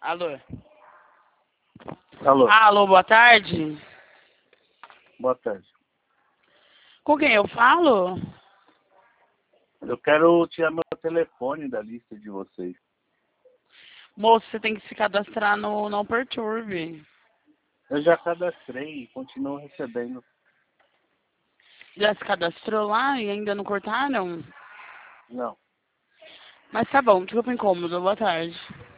Alô? Alô, Alô, boa tarde. boa tarde. Com quem eu falo? Eu quero tirar meu telefone da lista de vocês. Moço, você tem que se cadastrar no Não Perturbe. Eu já cadastrei e continuo recebendo. Já se cadastrou lá e ainda não cortaram? Não. Mas tá bom, desculpa o incômodo. Boa tarde.